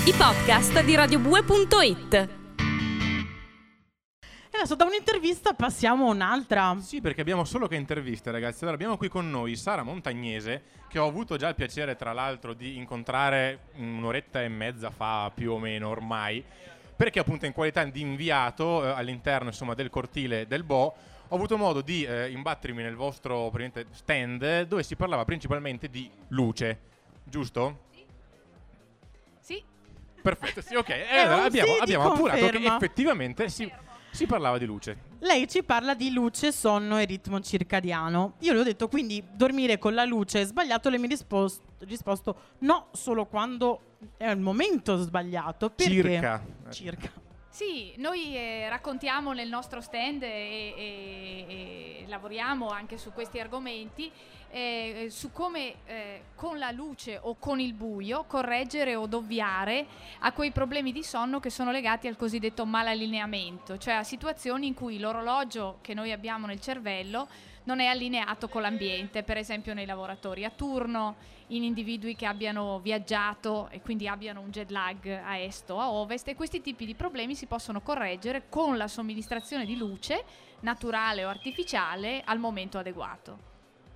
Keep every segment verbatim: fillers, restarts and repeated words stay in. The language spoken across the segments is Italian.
i podcast di radio bue punto it. E adesso da un'intervista passiamo a un'altra. Sì, perché abbiamo solo che interviste, ragazzi. Allora abbiamo qui con noi Sara Montagnese, che ho avuto già il piacere, tra l'altro, di incontrare un'oretta e mezza fa, più o meno ormai, perché appunto in qualità di inviato eh, all'interno, insomma, del cortile del Bo ho avuto modo di eh, imbattermi nel vostro stand, dove si parlava principalmente di luce, giusto? Sì. Perfetto, sì, ok. Eh, allora, abbiamo, sì, abbiamo appurato che conferma. effettivamente si, si parlava di luce. Lei ci parla di luce, sonno e ritmo circadiano. Io le ho detto, quindi dormire con la luce è sbagliato. Lei mi ha risposto, risposto no, solo quando è il momento sbagliato. Perché? Circa. Circa. Sì, noi eh, raccontiamo nel nostro stand e, e, e lavoriamo anche su questi argomenti, eh, su come eh, con la luce o con il buio correggere o ovviare a quei problemi di sonno che sono legati al cosiddetto malallineamento, cioè a situazioni in cui l'orologio che noi abbiamo nel cervello non è allineato con l'ambiente, per esempio nei lavoratori a turno, in individui che abbiano viaggiato e quindi abbiano un jet lag a est o a ovest, e questi tipi di problemi si possono correggere con la somministrazione di luce naturale o artificiale al momento adeguato.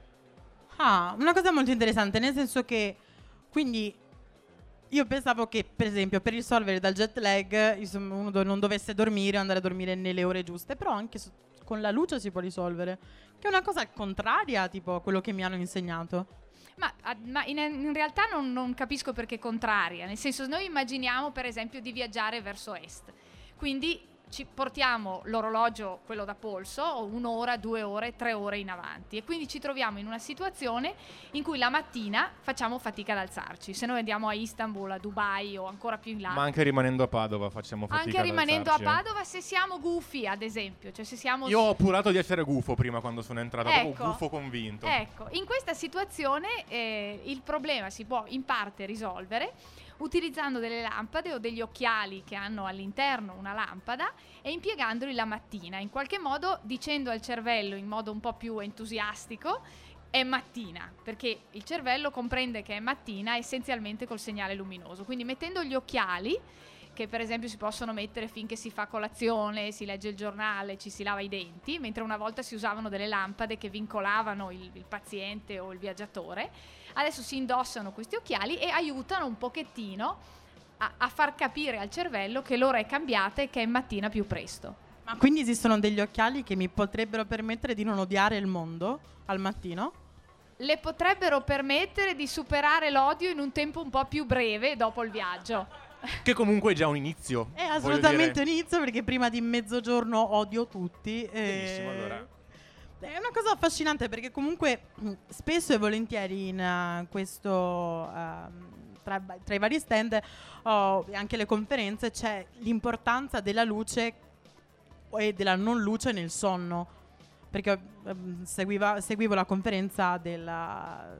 Ah, una cosa molto interessante, nel senso che quindi io pensavo che, per esempio, per risolvere dal jet lag insomma, uno do- non dovesse dormire o andare a dormire nelle ore giuste, però anche so- con la luce si può risolvere, che è una cosa contraria tipo a quello che mi hanno insegnato. Ma, ma in, in realtà non, non capisco perché contraria, nel senso, noi immaginiamo per esempio di viaggiare verso est, quindi ci portiamo l'orologio, quello da polso, un'ora, due ore, tre ore in avanti, e quindi ci troviamo in una situazione in cui la mattina facciamo fatica ad alzarci. Se noi andiamo a Istanbul, a Dubai o ancora più in là, Ma anche rimanendo a Padova facciamo fatica. anche ad rimanendo a alzarci, eh. Padova, se siamo gufi ad esempio, cioè se siamo Io ho appurato di essere gufo prima quando sono entrato, Ecco. proprio gufo convinto. Ecco, in questa situazione eh, il problema si può in parte risolvere utilizzando delle lampade o degli occhiali che hanno all'interno una lampada e impiegandoli la mattina, in qualche modo dicendo al cervello in modo un po' più entusiastico è mattina, perché il cervello comprende che è mattina essenzialmente col segnale luminoso. Quindi mettendo gli occhiali, che per esempio si possono mettere finché si fa colazione, si legge il giornale, ci si lava i denti, mentre una volta si usavano delle lampade che vincolavano il, il paziente o il viaggiatore, adesso si indossano questi occhiali e aiutano un pochettino a, a far capire al cervello che l'ora è cambiata e che è mattina più presto. Ma quindi esistono degli occhiali che mi potrebbero permettere di non odiare il mondo al mattino? Le potrebbero permettere di superare l'odio in un tempo un po' più breve dopo il viaggio. Che comunque è già un inizio. È voglio assolutamente dire. un inizio, perché prima di mezzogiorno odio tutti. e- Benissimo, allora. È una cosa affascinante, perché comunque mh, spesso e volentieri in uh, questo uh, tra, tra i vari stand oh, e anche le conferenze c'è l'importanza della luce e della non luce nel sonno, perché um, seguiva, seguivo la conferenza della,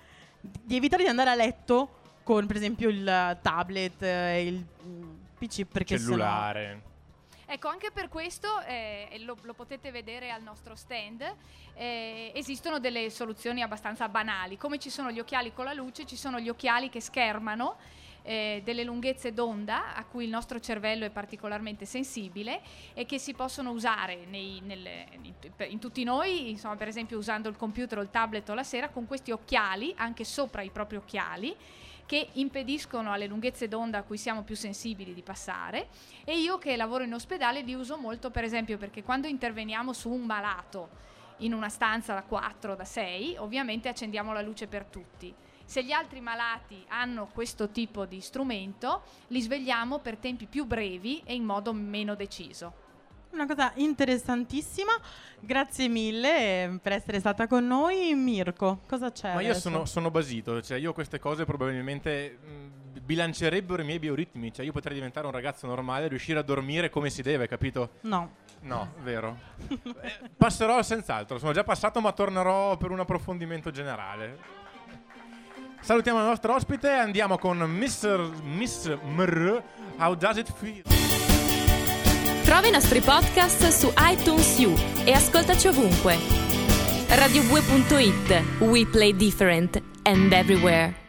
di evitare di andare a letto con per esempio il tablet e il P C, perché Cellulare. Ecco, anche per questo, eh, e lo, lo potete vedere al nostro stand, eh, esistono delle soluzioni abbastanza banali. Come ci sono gli occhiali con la luce, ci sono gli occhiali che schermano eh, delle lunghezze d'onda a cui il nostro cervello è particolarmente sensibile e che si possono usare nei, nelle, in, in tutti noi, insomma, per esempio usando il computer o il tablet o la sera, con questi occhiali, anche sopra i propri occhiali, che impediscono alle lunghezze d'onda a cui siamo più sensibili di passare. E io, che lavoro in ospedale, li uso molto, per esempio perché quando interveniamo su un malato in una stanza da quattro, da sei, ovviamente accendiamo la luce per tutti. Se gli altri malati hanno questo tipo di strumento, li svegliamo per tempi più brevi e in modo meno deciso. Una cosa interessantissima. Grazie mille per essere stata con noi. Mirko, cosa c'è Ma io adesso? sono, sono basito, cioè io queste cose probabilmente mh, bilancerebbero i miei bioritmi, cioè io potrei diventare un ragazzo normale, riuscire a dormire come si deve, capito? No. No, vero. eh, passerò senz'altro, sono già passato, ma tornerò per un approfondimento generale. Salutiamo la nostra ospite e andiamo con mister Miss Mr. How Does It Feel? Trovi i nostri podcast su iTunes U e ascoltaci ovunque. radio bue punto it. We play different and everywhere.